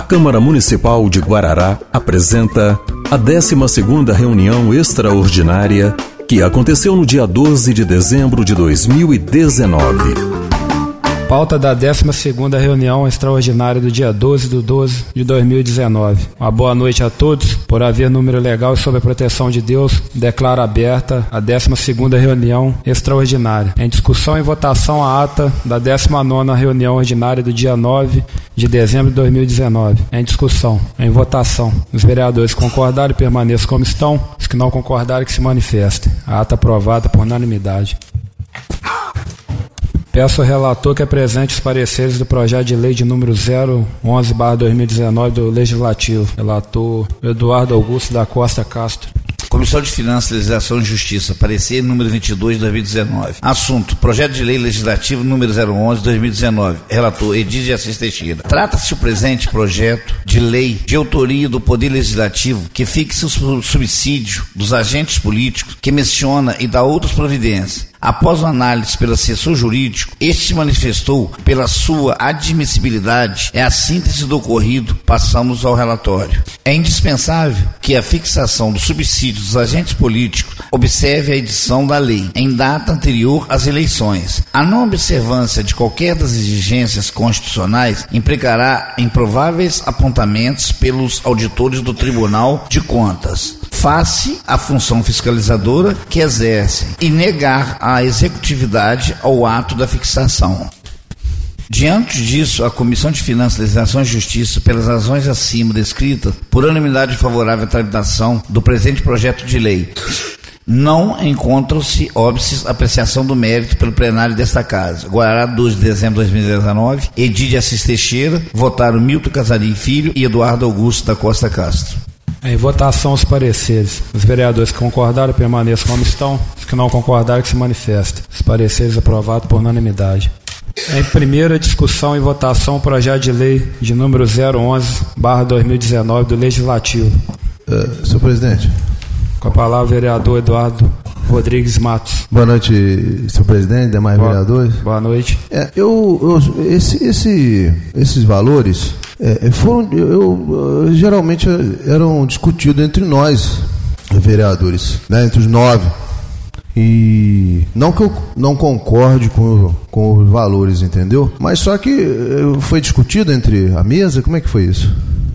Câmara Municipal de Guarará apresenta a 12ª reunião extraordinária que aconteceu no dia 12 de dezembro de 2019. Pauta da 12ª reunião extraordinária do dia 12/12 de 2019. Uma boa noite a todos. Por haver número legal e sob a proteção de Deus, declaro aberta a 12ª reunião extraordinária. Em discussão e votação a ata da 19ª reunião ordinária do dia 9 de dezembro de 2019. Em discussão, em votação. Os vereadores que concordarem permaneçam como estão. Os que não concordarem que se manifestem. A ata aprovada por unanimidade. Peço ao relator que apresente os pareceres do projeto de lei de número 011/2019 do Legislativo. Relator Eduardo Augusto da Costa Castro. Comissão de Finanças, Legislação e Justiça, parecer número 22 de 2019. Assunto: Projeto de Lei Legislativo número 011/2019. Relator Edir de Assis Teixeira. Trata-se o presente projeto de lei de autoria do Poder Legislativo que fixa o subsídio dos agentes políticos, que menciona e dá outras providências. Após a análise pelo assessor jurídico, este manifestou pela sua admissibilidade. É a síntese do ocorrido, passamos ao relatório. É indispensável que a fixação do subsídio dos agentes políticos observe a edição da lei em data anterior às eleições. A não observância de qualquer das exigências constitucionais implicará em prováveis apontamentos pelos auditores do Tribunal de Contas, face à função fiscalizadora que exercem, e negar a executividade ao ato da fixação. Diante disso, a Comissão de Finanças, Legislação e Justiça, pelas razões acima descritas, por unanimidade favorável à tramitação do presente projeto de lei, não encontram-se óbices apreciação do mérito pelo plenário desta Casa. Guarará, 2 de dezembro de 2019, Edir de Assis Teixeira, votaram Milton Casarim Filho e Eduardo Augusto da Costa Castro. Em votação os pareceres. Os vereadores que concordarem permaneçam como estão. Os que não concordarem que se manifestem. Os pareceres aprovados por unanimidade. Em primeira discussão e votação o projeto de lei de número 011/2019 do Legislativo. Senhor presidente. Com a palavra o vereador Eduardo Rodrigues Matos. Boa noite, senhor presidente, demais vereadores. Boa noite. Esses valores geralmente eram discutidos entre nós, vereadores, né, entre os 9. E não que eu não concorde com os valores, entendeu? Mas só que foi discutido entre a mesa, como é que foi isso?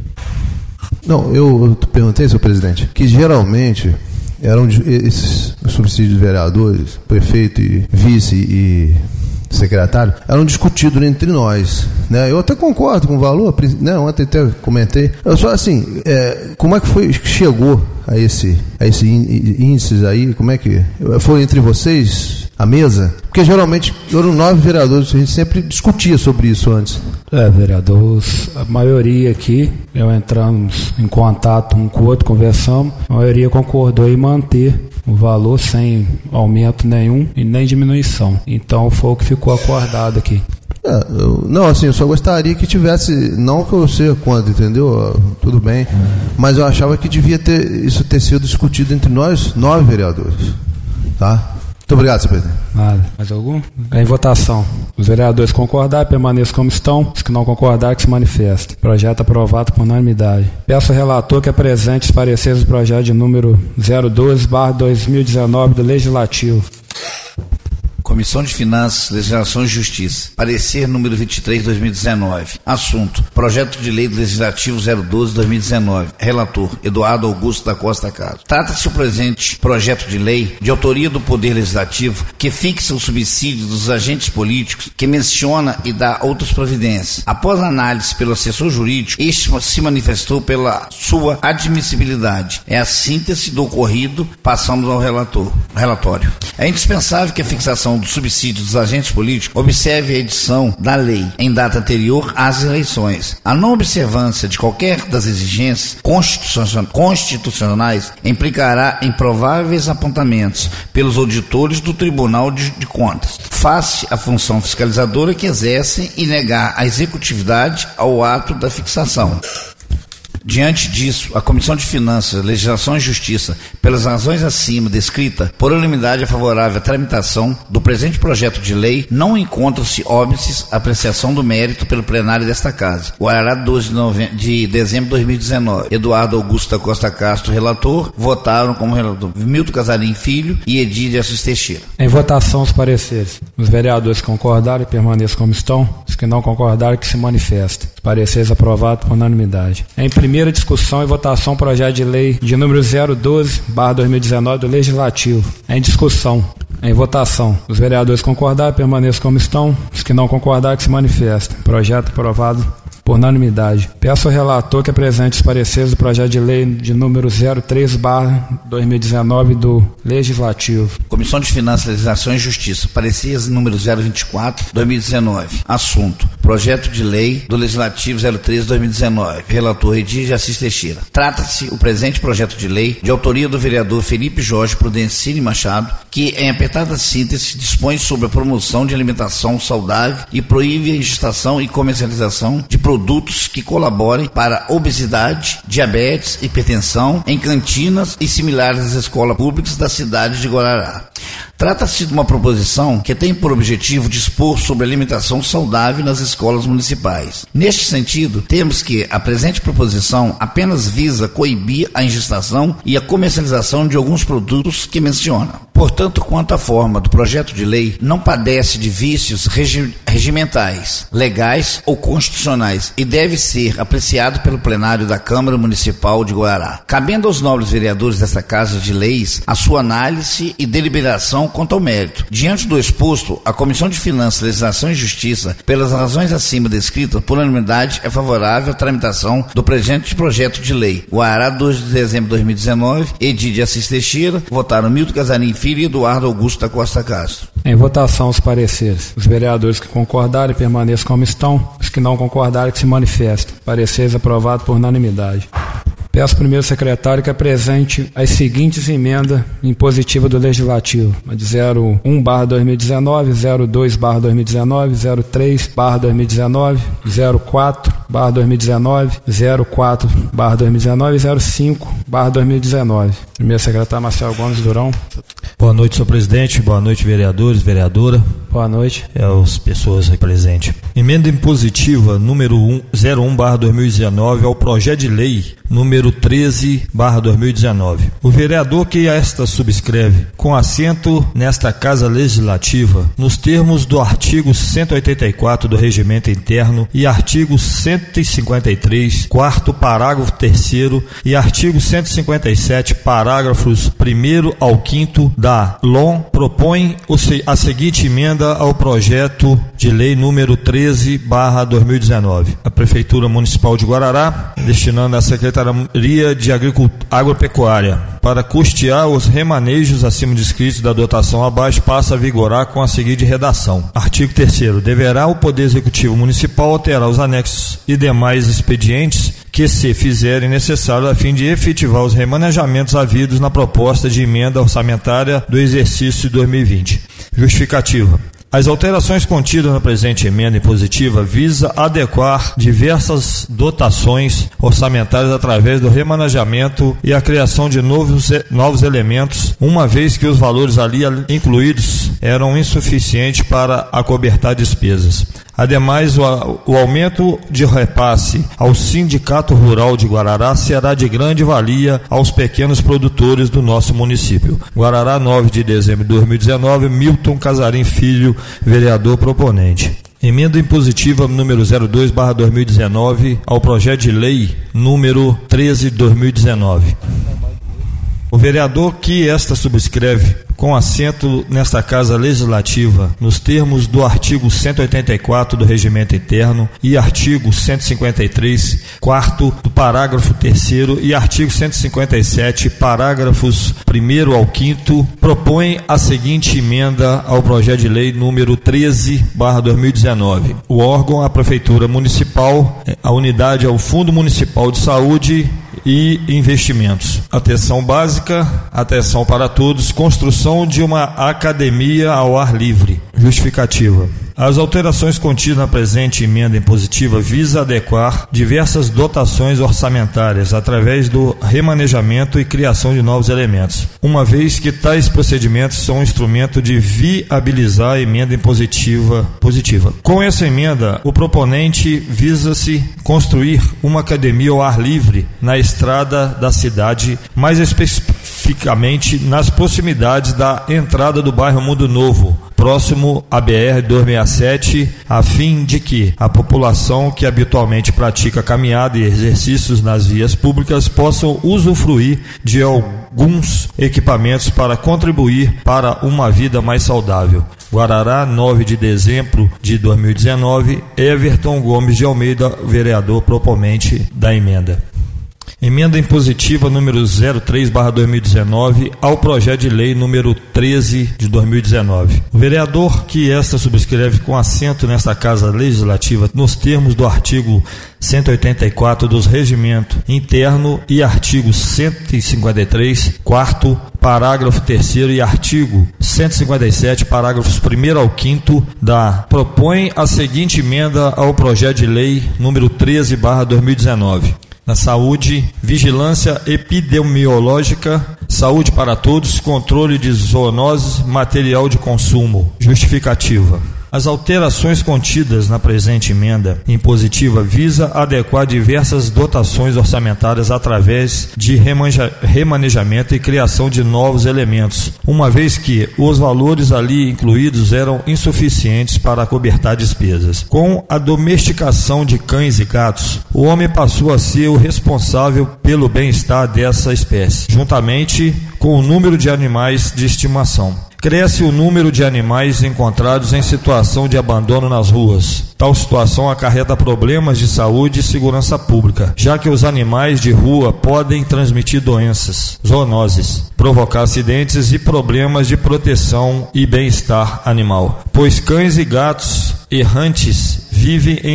Não, eu perguntei, senhor presidente, que geralmente eram esses subsídios de vereadores, prefeito e vice e secretário, eram discutidos entre nós, né? Eu até concordo com o valor, né? Ontem até comentei. Eu só assim, como é que foi que chegou a esse índices aí? Como é que foi entre vocês a mesa? Porque geralmente eram 9 vereadores, a gente sempre discutia sobre isso antes. Vereadores, a maioria aqui, entramos em contato um com o outro, conversamos, a maioria concordou em manter o valor sem aumento nenhum e nem diminuição. Então foi o que ficou acordado aqui. Não, assim, eu só gostaria que tivesse, não que eu seja contra, entendeu? Tudo bem, mas eu achava que devia ter sido discutido entre nós, 9 vereadores, tá? Muito obrigado, senhor presidente. Nada. Mais algum? Em votação. Os vereadores concordarem, permaneçam como estão. Os que não concordarem, que se manifestem. Projeto aprovado por unanimidade. Peço ao relator que apresente os pareceres do projeto de número 012/2019 do Legislativo. Comissão de Finanças, Legislação e Justiça. Parecer número 23 de 2019. Assunto: Projeto de Lei Legislativo 012/2019. Relator Eduardo Augusto da Costa Castro. Trata-se o presente projeto de lei de autoria do Poder Legislativo que fixa o subsídio dos agentes políticos, que menciona e dá outras providências. Após análise pelo assessor jurídico, este se manifestou pela sua admissibilidade. É a síntese do ocorrido, passamos ao relatório. É indispensável que a fixação do subsídio dos agentes políticos observe a edição da lei em data anterior às eleições. A não observância de qualquer das exigências constitucionais implicará em prováveis apontamentos pelos auditores do Tribunal de Contas, face à função fiscalizadora que exercem, e negar a executividade ao ato da fixação. Diante disso, a Comissão de Finanças, Legislação e Justiça, pelas razões acima descritas, por unanimidade é favorável à tramitação do presente projeto de lei, não encontram-se óbices à apreciação do mérito pelo plenário desta Casa. Guarará, 12 de dezembro de 2019. Eduardo Augusto da Costa Castro, relator. Votaram como relator Milton Casarim Filho e Edílio de Assis Teixeira. Em votação, os pareceres. Os vereadores que concordarem permaneçam como estão. Os que não concordarem, que se manifestem. Os pareceres aprovados por unanimidade. Em primeira discussão e votação, projeto de lei de número 012/2019 do Legislativo. Em discussão. Em votação. Os vereadores concordarem permaneçam como estão. Os que não concordarem, que se manifestem. Projeto aprovado por unanimidade. Peço ao relator que apresente os pareceres do projeto de lei de número 03/2019 do Legislativo. Comissão de Finanças, Legislação e Justiça. Pareceres número 024/2019. Assunto: projeto de lei do Legislativo 03/2019. Relator Edílio de Assis Teixeira. Trata-se o presente projeto de lei de autoria do vereador Felipe Jorge Prudencini Machado, que, em apertada síntese, dispõe sobre a promoção de alimentação saudável e proíbe a ingestação e comercialização de produtos que colaborem para obesidade, diabetes, hipertensão em cantinas e similares às escolas públicas da cidade de Guarará. Trata-se de uma proposição que tem por objetivo dispor sobre alimentação saudável nas escolas municipais. Neste sentido, temos que a presente proposição apenas visa coibir a ingestação e a comercialização de alguns produtos que menciona. Portanto, quanto à forma do projeto de lei, não padece de vícios regimentais, legais ou constitucionais e deve ser apreciado pelo plenário da Câmara Municipal de Guarará. Cabendo aos nobres vereadores desta Casa de Leis a sua análise e deliberação quanto ao mérito. Diante do exposto, a Comissão de Finanças, Legislação e Justiça, pelas razões acima descritas, por unanimidade, é favorável à tramitação do presente projeto de lei. Guarará, 2 de dezembro de 2019, Edílio de Assis Teixeira. Votaram Milton Casarim Filho e Eduardo Augusto da Costa Castro. Em votação, os pareceres. Os vereadores que concordarem permaneçam como estão. Os que não concordarem, que se manifestem. Pareceres aprovados por unanimidade. Peço ao primeiro secretário que apresente as seguintes emendas impositivas do Legislativo: a de 01/2019, 02/2019, 03/2019, 04/2019, 04/2019 e 05/2019. Primeiro secretário Marcelo Gomes Durão. Boa noite, senhor presidente. Boa noite, vereadores, vereadora. Boa noite. As pessoas aí presentes. Emenda impositiva número 01/2019 ao projeto de lei número 13/2019. O vereador que esta subscreve, com assento nesta Casa Legislativa, nos termos do artigo 184 do Regimento Interno e artigo 153, quarto parágrafo 3º e artigo 157, parágrafos 1º ao 5º da LOM, propõe a seguinte emenda ao projeto de lei número 13/2019. A Prefeitura Municipal de Guarará, destinando à Secretaria de Agropecuária para custear os remanejos acima descritos da dotação abaixo, passa a vigorar com a seguinte redação. Artigo 3º. Deverá o Poder Executivo Municipal alterar os anexos e demais expedientes que se fizerem necessário a fim de efetivar os remanejamentos havidos na proposta de emenda orçamentária do exercício de 2020. Justificativa. As alterações contidas na presente emenda impositiva visa adequar diversas dotações orçamentárias através do remanejamento e a criação de novos elementos, uma vez que os valores ali incluídos eram insuficientes para acobertar despesas. Ademais, o aumento de repasse ao Sindicato Rural de Guarará será de grande valia aos pequenos produtores do nosso município. Guarará, 9 de dezembro de 2019, Milton Casarim Filho, vereador proponente. Emenda impositiva número 02/2019 ao projeto de lei número 13/2019. O vereador que esta subscreve, com assento nesta Casa Legislativa, nos termos do artigo 184 do Regimento Interno e artigo 153, quarto do parágrafo 3º e artigo 157, parágrafos 1º ao 5º, propõe a seguinte emenda ao projeto de lei número 13/2019. O órgão, a Prefeitura Municipal, a unidade é o Fundo Municipal de Saúde e Investimentos. Atenção básica, atenção para todos, construção de uma academia ao ar livre. Justificativa. As alterações contidas na presente emenda impositiva visam adequar diversas dotações orçamentárias através do remanejamento e criação de novos elementos, uma vez que tais procedimentos são um instrumento de viabilizar a emenda impositiva. Com essa emenda, o proponente visa-se construir uma academia ao ar livre na estrada da cidade, mais especificamente nas proximidades da entrada do bairro Mundo Novo, próximo à BR-267, a fim de que a população que habitualmente pratica caminhada e exercícios nas vias públicas possam usufruir de alguns equipamentos para contribuir para uma vida mais saudável. Guarará, 9 de dezembro de 2019, Everton Gomes de Almeida, vereador proponente da emenda. Emenda impositiva número 03/2019 ao projeto de lei número 13 de 2019. O vereador que esta subscreve com assento nesta Casa Legislativa nos termos do artigo 184 dos Regimento Interno e artigo 153, quarto, parágrafo 3º e artigo 157, parágrafos 1º ao 5º propõe a seguinte emenda ao projeto de lei número 13/2019. Na saúde, vigilância epidemiológica, saúde para todos, controle de zoonoses, material de consumo. Justificativa. As alterações contidas na presente emenda impositiva visa adequar diversas dotações orçamentárias através de remanejamento e criação de novos elementos, uma vez que os valores ali incluídos eram insuficientes para acobertar despesas. Com a domesticação de cães e gatos, o homem passou a ser o responsável pelo bem-estar dessa espécie, juntamente com o número de animais de estimação. Cresce o número de animais encontrados em situação de abandono nas ruas. Tal situação acarreta problemas de saúde e segurança pública, já que os animais de rua podem transmitir doenças, zoonoses, provocar acidentes e problemas de proteção e bem-estar animal, pois cães e gatos errantes vivem em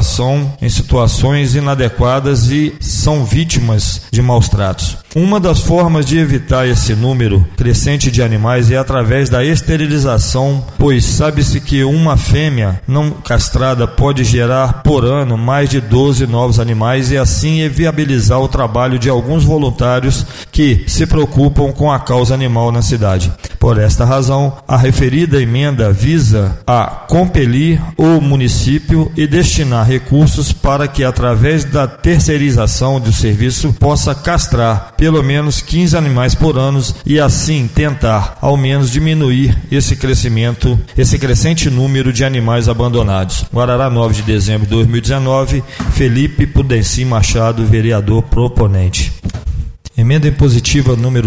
situações inadequadas e são vítimas de maus tratos. Uma das formas de evitar esse número crescente de animais é através da esterilização, pois sabe-se que uma fêmea não castrada pode gerar por ano mais de 12 novos animais e assim viabilizar o trabalho de alguns voluntários que se preocupam com a causa animal na cidade. Por esta razão, a referida emenda visa a compelir o município e destinar recursos para que, através da terceirização do serviço, possa castrar pelo menos 15 animais por ano e assim tentar, ao menos, diminuir esse crescente número de animais abandonados. Guarará, 9 de dezembro de 2019, Felipe Pudenci Machado, vereador proponente. Emenda impositiva número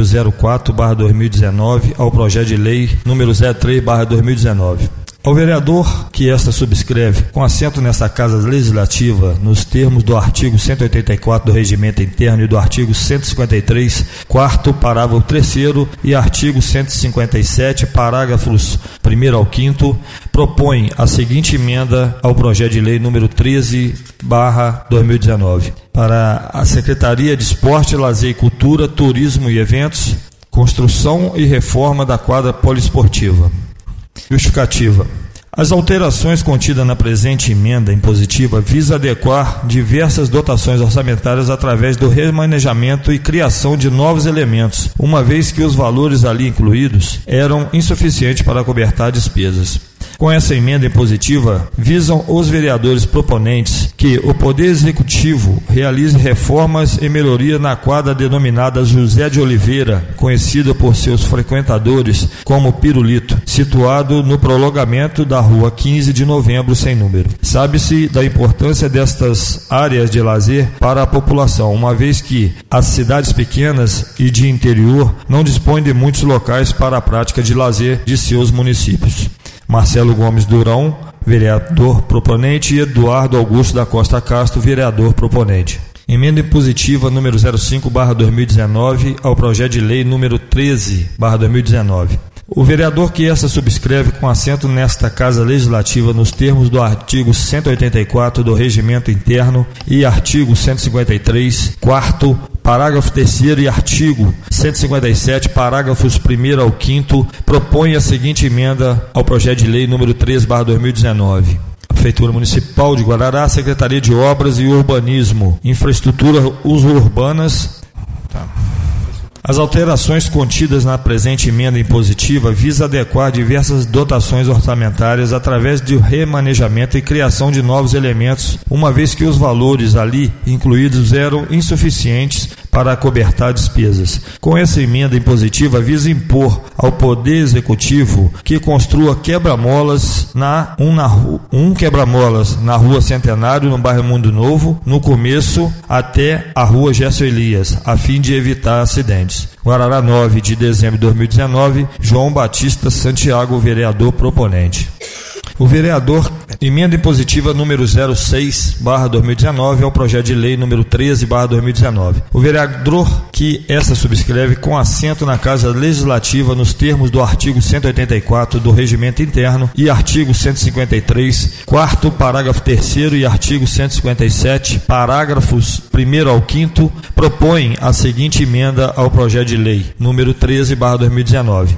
04/2019 ao projeto de lei número 03/2019. Ao vereador que esta subscreve, com assento nesta Casa Legislativa, nos termos do artigo 184 do Regimento Interno e do artigo 153, quarto, parágrafo 3º e artigo 157, parágrafos 1º ao 5º, propõe a seguinte emenda ao projeto de lei número 13/2019. Para a Secretaria de Esporte, Lazer e Cultura, Turismo e Eventos, construção e reforma da quadra poliesportiva. Justificativa. As alterações contidas na presente emenda impositiva visam adequar diversas dotações orçamentárias através do remanejamento e criação de novos elementos, uma vez que os valores ali incluídos eram insuficientes para acobertar despesas. Com essa emenda impositiva, visam os vereadores proponentes que o Poder Executivo realize reformas e melhoria na quadra denominada José de Oliveira, conhecida por seus frequentadores como Pirulito, situado no prolongamento da Rua 15 de Novembro, sem número. Sabe-se da importância destas áreas de lazer para a população, uma vez que as cidades pequenas e de interior não dispõem de muitos locais para a prática de lazer de seus municípios. Marcelo Gomes Durão, vereador proponente, e Eduardo Augusto da Costa Castro, vereador proponente. Emenda impositiva número 05/2019 ao projeto de lei número 13/2019. O vereador que esta subscreve, com assento nesta Casa Legislativa, nos termos do artigo 184 do Regimento Interno e artigo 153, quarto, parágrafo 3º e artigo 157, parágrafos 1º ao 5º, propõe a seguinte emenda ao projeto de lei número 3/2019. Prefeitura Municipal de Guarará, Secretaria de Obras e Urbanismo, Infraestrutura Urbanas. As alterações contidas na presente emenda impositiva visam adequar diversas dotações orçamentárias através do remanejamento e criação de novos elementos, uma vez que os valores ali incluídos eram insuficientes para acobertar despesas. Com essa emenda impositiva, visa impor ao Poder Executivo que construa quebra-molas quebra-molas na Rua Centenário, no bairro Mundo Novo, no começo até a Rua Gerson Elias, a fim de evitar acidentes. Guarará, 9 de dezembro de 2019, João Batista Santiago, vereador proponente. O vereador, emenda impositiva número 06/2019 ao projeto de lei número 13/2019. O vereador que esta subscreve com assento na Casa Legislativa nos termos do artigo 184 do Regimento Interno e artigo 153, 4º, parágrafo 3º e artigo 157, parágrafos 1º ao 5º, propõe a seguinte emenda ao projeto de lei número 13/2019.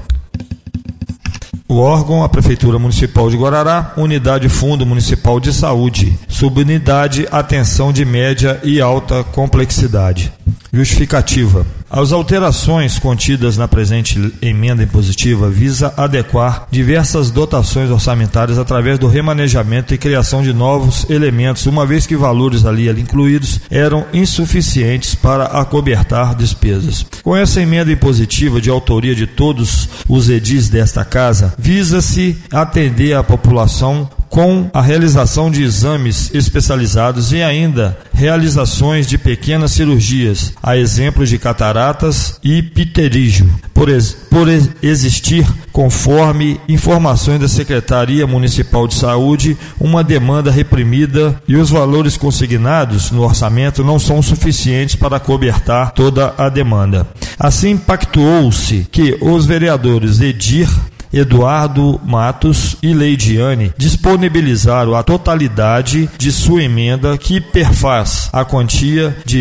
O órgão, a Prefeitura Municipal de Guarará, Unidade Fundo Municipal de Saúde, Subunidade Atenção de Média e Alta Complexidade. Justificativa. As alterações contidas na presente emenda impositiva visa adequar diversas dotações orçamentárias através do remanejamento e criação de novos elementos, uma vez que valores ali incluídos eram insuficientes para acobertar despesas. Com essa emenda impositiva de autoria de todos os edis desta casa, visa-se atender a população com a realização de exames especializados e ainda realizações de pequenas cirurgias, a exemplo de cataratas e pterígio, por existir, conforme informações da Secretaria Municipal de Saúde, uma demanda reprimida e os valores consignados no orçamento não são suficientes para cobertar toda a demanda. Assim, pactuou-se que os vereadores Edir, Eduardo Matos e Leidiane disponibilizaram a totalidade de sua emenda, que perfaz a quantia de R$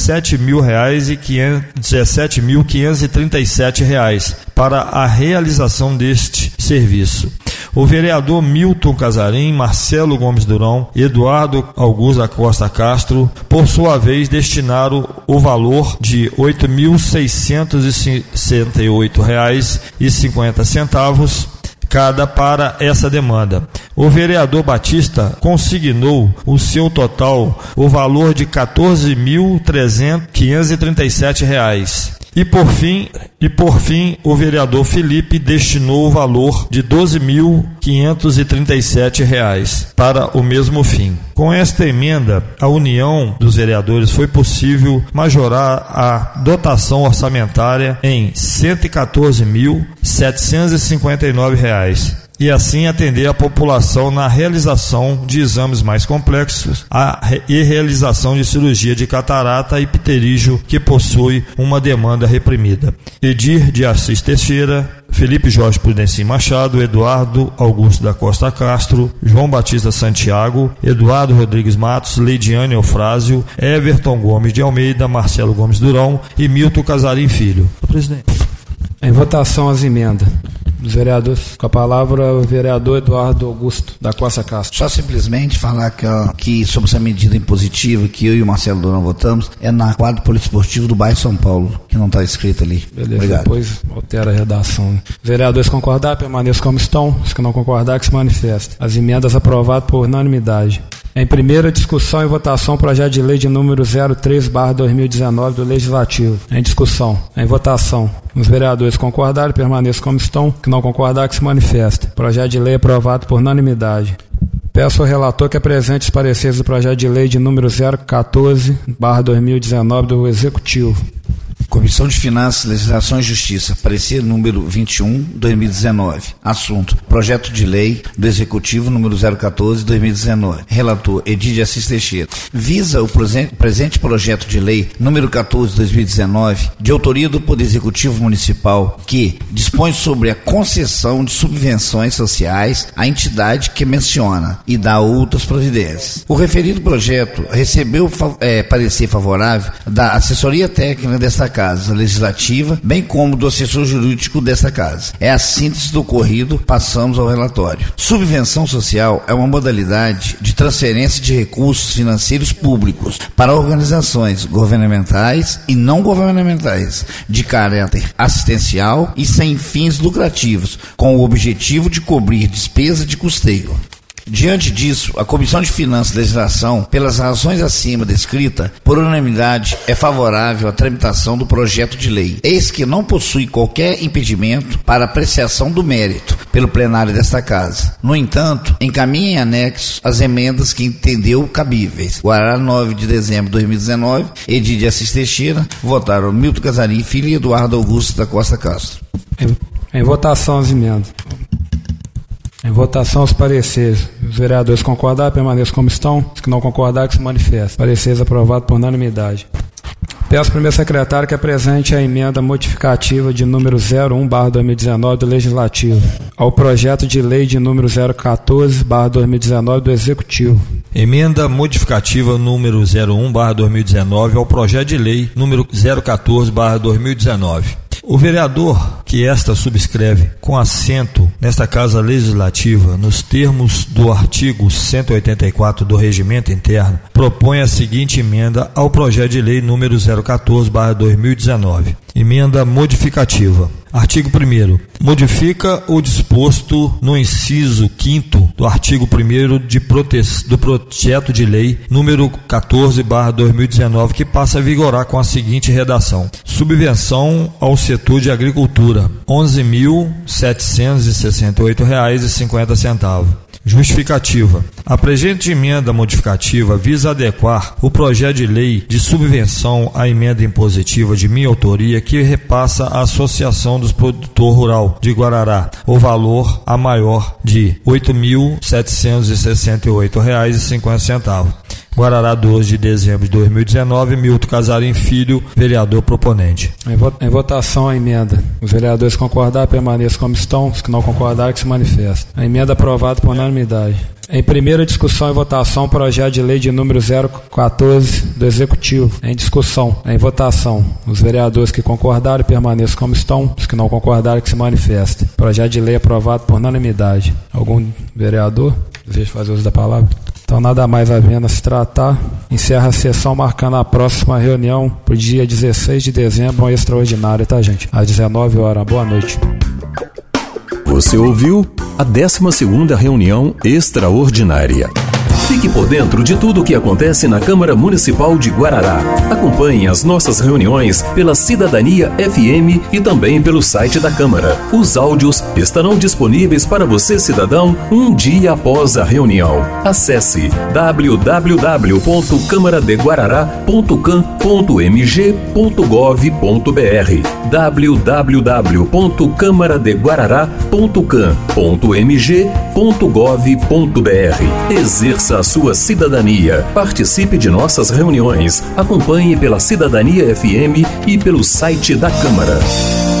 17.537 para a realização deste serviço. O vereador Milton Casarim, Marcelo Gomes Durão, Eduardo Augusto da Costa Castro, por sua vez, destinaram o valor de R$ 8.668,50 cada para essa demanda. O vereador Batista consignou o seu total, o valor de R$ 14.537. E por fim, o vereador Felipe destinou o valor de R$ 12.537 para o mesmo fim. Com esta emenda, a união dos vereadores foi possível majorar a dotação orçamentária em R$ 114.759 e assim atender a população na realização de exames mais complexos e realização de cirurgia de catarata e pterígio, que possui uma demanda reprimida. Edir de Assis Teixeira, Felipe Jorge Prudencio Machado, Eduardo Augusto da Costa Castro, João Batista Santiago, Eduardo Rodrigues Matos, Leidiane Eufrásio, Everton Gomes de Almeida, Marcelo Gomes Durão e Milton Casarim Filho. Presidente. Em votação as emendas dos vereadores. Com a palavra, o vereador Eduardo Augusto da Costa Castro. Só simplesmente falar que sobre essa medida impositiva que eu e o Marcelo Durão votamos, é na quadra poliesportivo do bairro São Paulo, que não está escrito ali. Beleza, obrigado. Depois altera a redação. Vereadores concordar, permaneçam como estão. Os que não concordar, que se manifestem. As emendas aprovadas por unanimidade. Em primeira discussão e votação, projeto de lei de número 03/2019 do Legislativo. Em discussão. Em votação. Os vereadores concordarem, permaneçam como estão. Que não concordar, que se manifestem. Projeto de lei aprovado por unanimidade. Peço ao relator que apresente os pareceres do projeto de lei de número 014/2019 do Executivo. Comissão de Finanças, Legislação e Justiça, parecer número 21, 2019. Assunto: projeto de lei do Executivo número 014, 2019. Relator: Edídio Assis Teixeira. Visa o presente projeto de lei número 14, 2019, de autoria do Poder Executivo Municipal, que dispõe sobre a concessão de subvenções sociais à entidade que menciona e dá outras providências. O referido projeto recebeu parecer favorável da assessoria técnica desta Casa Legislativa, bem como do assessor jurídico desta Casa. É a síntese do ocorrido, passamos ao relatório. Subvenção social é uma modalidade de transferência de recursos financeiros públicos para organizações governamentais e não governamentais de caráter assistencial e sem fins lucrativos, com o objetivo de cobrir despesa de custeio. Diante disso, a Comissão de Finanças e Legislação, pelas razões acima descritas, por unanimidade, é favorável à tramitação do projeto de lei. Eis que não possui qualquer impedimento para apreciação do mérito pelo plenário desta Casa. No entanto, encaminha em anexo as emendas que entendeu cabíveis. Guarará, 9 de dezembro de 2019, Edídio Assis Teixeira, votaram Milton Casarim Filho e Eduardo Augusto da Costa Castro. Em votação as emendas. Em votação os pareceres. Os vereadores concordarem, permaneçam como estão. Os que não concordarem, que se manifestem. Pareceres aprovados por unanimidade. Peço ao primeiro secretário que apresente a emenda modificativa de número 01/2019 do Legislativo ao projeto de lei de número 014/2019 do Executivo. Emenda modificativa número 01/2019 ao projeto de lei número 014/2019. O vereador que esta subscreve com assento nesta Casa Legislativa, nos termos do artigo 184 do Regimento Interno, propõe a seguinte emenda ao projeto de lei número 014/2019. Emenda modificativa. Artigo 1º. Modifica o disposto no inciso 5º do artigo 1º do projeto de lei número 14/2019, que passa a vigorar com a seguinte redação: subvenção ao setor de agricultura, R$ 11.768,50. Justificativa. A presente emenda modificativa visa adequar o projeto de lei de subvenção à emenda impositiva de minha autoria, que repassa à Associação dos Produtores Rural de Guarará o valor a maior de R$ 8.768,50. Guarará, 12 de dezembro de 2019, Milton Casarim Filho, vereador proponente. Em votação a emenda. Os vereadores concordarem, permaneçam como estão. Os que não concordarem, que se manifestem. A emenda aprovada por unanimidade. Em primeira discussão e votação, projeto de lei de número 014 do Executivo. Em discussão, em votação. Os vereadores que concordarem, permaneçam como estão. Os que não concordarem, que se manifestem. Projeto de lei aprovado por unanimidade. Algum vereador deseja fazer uso da palavra? Então, nada mais havendo a se tratar, encerra a sessão, marcando a próxima reunião para o dia 16 de dezembro, uma extraordinária, tá, gente? Às 19 horas. Boa noite. Você ouviu a 12ª reunião extraordinária. Fique por dentro de tudo o que acontece na Câmara Municipal de Guarará. Acompanhe as nossas reuniões pela Cidadania FM e também pelo site da Câmara. Os áudios estarão disponíveis para você, cidadão, um dia após a reunião. Acesse www.camaradeguarará.cam.mg.gov.br www.camaradeguarará.cam.mg.gov.br. Exerça a sua cidadania. Participe de nossas reuniões. Acompanhe pela Cidadania FM e pelo site da Câmara.